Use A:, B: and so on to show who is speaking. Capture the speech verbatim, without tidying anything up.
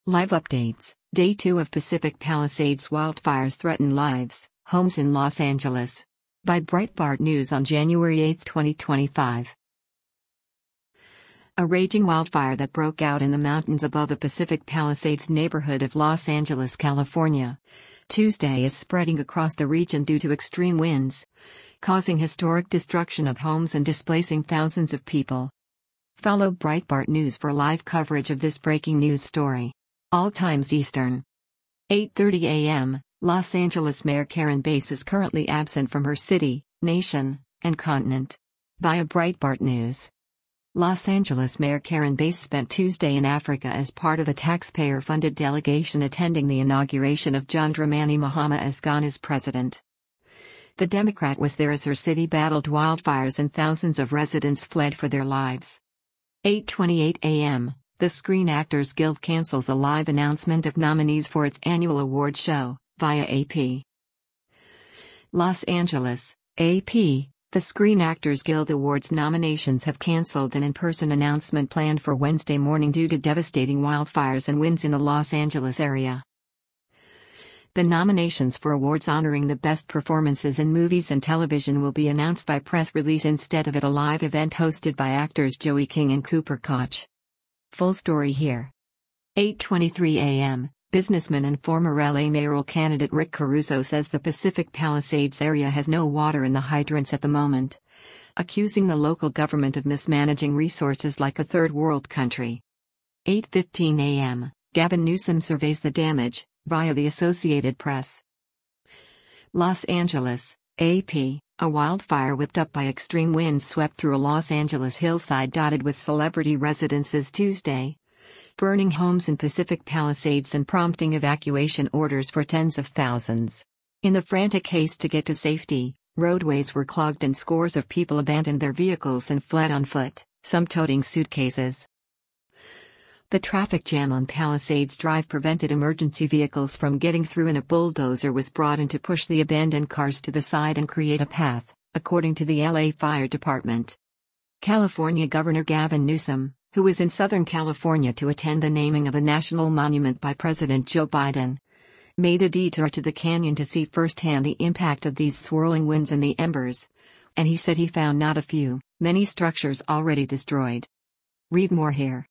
A: Live updates. Day two of Pacific Palisades wildfires threaten lives, homes in Los Angeles. By Breitbart News on January eighth, twenty twenty-five. A raging wildfire that broke out in the mountains above the Pacific Palisades neighborhood of Los Angeles, California, Tuesday is spreading across the region due to extreme winds, causing historic destruction of homes and displacing thousands of people. Follow Breitbart News for live coverage of this breaking news story. All times Eastern. eight thirty a m, Los Angeles Mayor Karen Bass is currently absent from her city, nation, and continent. Via Breitbart News. Los Angeles Mayor Karen Bass spent Tuesday in Africa as part of a taxpayer-funded delegation attending the inauguration of John Dramani Mahama as Ghana's president. The Democrat was there as her city battled wildfires and thousands of residents fled for their lives. eight twenty-eight a m, the Screen Actors Guild cancels a live announcement of nominees for its annual award show, via A P. Los Angeles, A P. The Screen Actors Guild Awards nominations have canceled an in-person announcement planned for Wednesday morning due to devastating wildfires and winds in the Los Angeles area. The nominations for awards honoring the best performances in movies and television will be announced by press release instead of at a live event hosted by actors Joey King and Cooper Koch. Full story here. eight twenty-three a m, businessman and former L A mayoral candidate Rick Caruso says the Pacific Palisades area has no water in the hydrants at the moment, accusing the local government of mismanaging resources like a third world country. eight fifteen a m, Gavin Newsom surveys the damage, via the Associated Press. Los Angeles, A P. A wildfire whipped up by extreme winds swept through a Los Angeles hillside dotted with celebrity residences Tuesday, burning homes in Pacific Palisades and prompting evacuation orders for tens of thousands. In the frantic haste to get to safety, roadways were clogged and scores of people abandoned their vehicles and fled on foot, some toting suitcases. The traffic jam on Palisades Drive prevented emergency vehicles from getting through and a bulldozer was brought in to push the abandoned cars to the side and create a path, according to the L A Fire Department. California Governor Gavin Newsom, who was in Southern California to attend the naming of a national monument by President Joe Biden, made a detour to the canyon to see firsthand the impact of these swirling winds and the embers, and he said he found not a few, many structures already destroyed. Read more here.